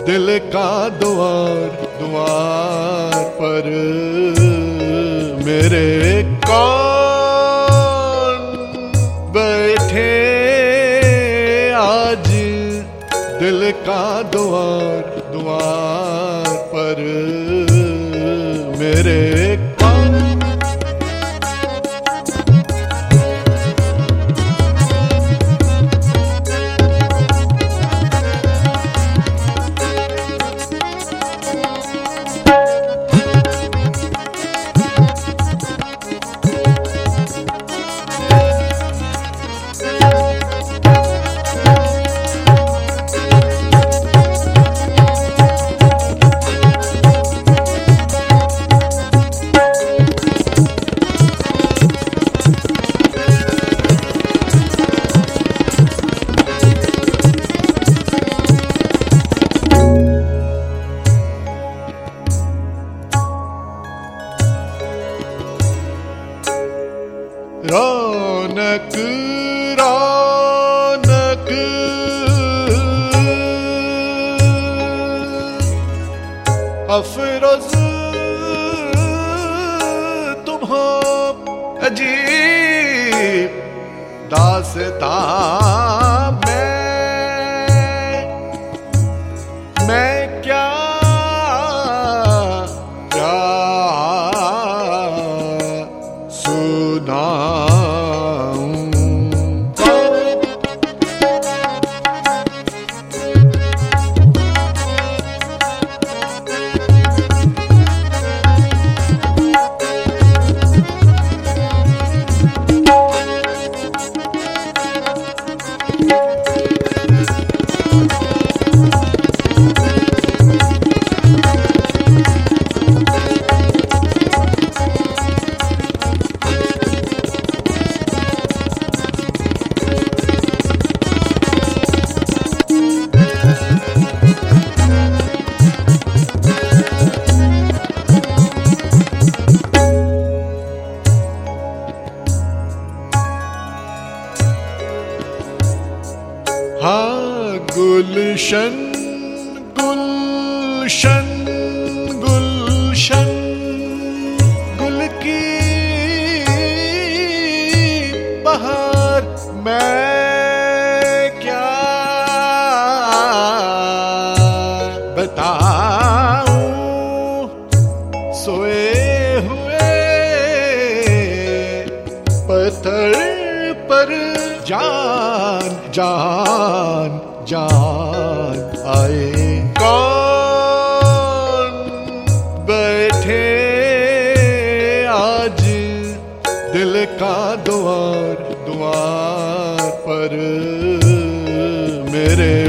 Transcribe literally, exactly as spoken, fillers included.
दिल का द्वार द्वार पर मेरे कौन बैठे आज दिल का द्वार द्वार पर मेरे कौन। रौनक रौनक अफरोज तुम हो अजीब दास्तां मैं मैं क्या क्या सुना हाँ गुलशन गुलशन गुलशन गुल की बहार मैं क्या बताऊं सोए हुए पत्थर पर जान जान जान आए कौन बैठे आज दिल का द्वार द्वार पर मेरे